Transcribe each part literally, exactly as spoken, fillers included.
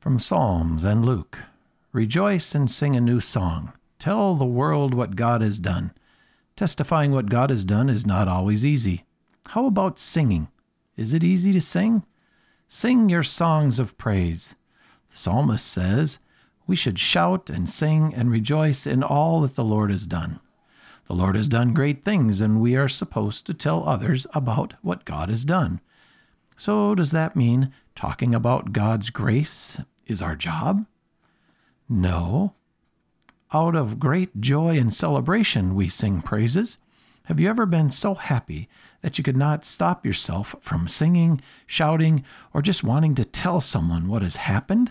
From Psalms and Luke. Rejoice and sing a new song. Tell the world what God has done. Testifying what God has done is not always easy. How about singing? Is it easy to sing? Sing your songs of praise. The psalmist says we should shout and sing and rejoice in all that the Lord has done. The Lord has done great things, and we are supposed to tell others about what God has done. So does that mean talking about God's grace is our job? No. Out of great joy and celebration we sing praises. Have you ever been so happy that you could not stop yourself from singing, shouting, or just wanting to tell someone what has happened?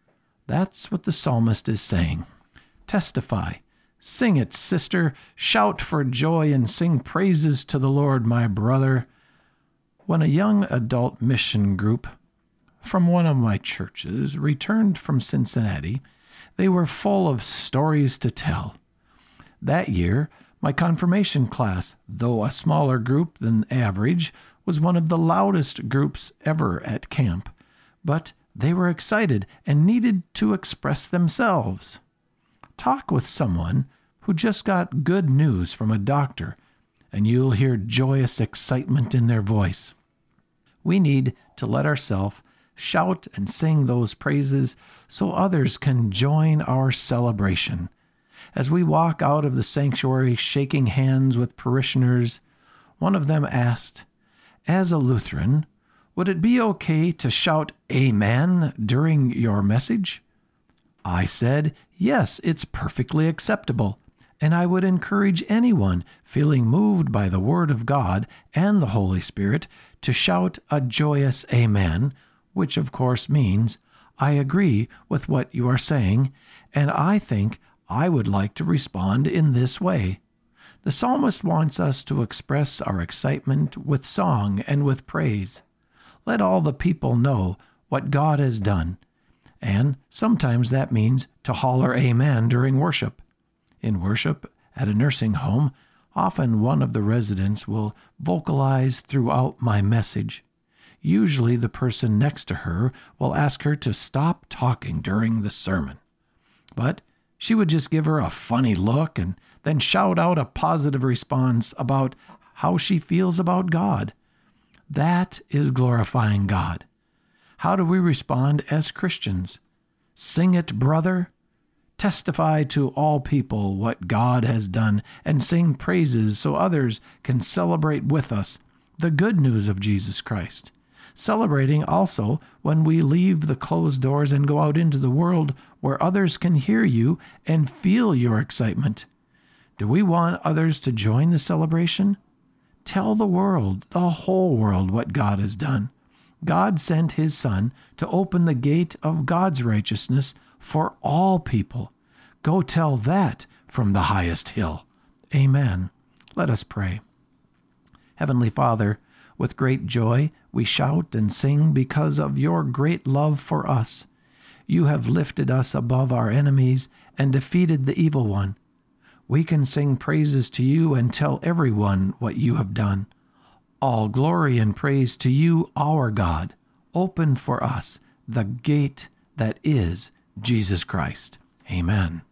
That's what the psalmist is saying. Testify. Sing it, sister. Shout for joy and sing praises to the Lord, my brother. When a young adult mission group from one of my churches returned from Cincinnati, they were full of stories to tell. That year, my confirmation class, though a smaller group than average, was one of the loudest groups ever at camp. But they were excited and needed to express themselves. Talk with someone who just got good news from a doctor, and you'll hear joyous excitement in their voice. We need to let ourselves shout and sing those praises so others can join our celebration. As we walk out of the sanctuary shaking hands with parishioners, one of them asked, "As a Lutheran, would it be okay to shout Amen during your message?" I said, yes, it's perfectly acceptable, and I would encourage anyone feeling moved by the Word of God and the Holy Spirit to shout a joyous Amen, which of course means, I agree with what you are saying, and I think I would like to respond in this way. The psalmist wants us to express our excitement with song and with praise. Let all the people know what God has done, and sometimes that means to holler amen during worship. In worship at a nursing home, often one of the residents will vocalize throughout my message. Usually the person next to her will ask her to stop talking during the sermon. But she would just give her a funny look and then shout out a positive response about how she feels about God. That is glorifying God. How do we respond as Christians? Sing it, brother. Testify to all people what God has done and sing praises so others can celebrate with us the good news of Jesus Christ. Celebrating also when we leave the closed doors and go out into the world where others can hear you and feel your excitement. Do we want others to join the celebration? Tell the world, the whole world, what God has done. God sent his Son to open the gate of God's righteousness for all people. Go tell that from the highest hill. Amen. Let us pray. Heavenly Father, with great joy we shout and sing because of your great love for us. You have lifted us above our enemies and defeated the evil one. We can sing praises to you and tell everyone what you have done. All glory and praise to you, our God. Open for us the gate that is Jesus Christ. Amen.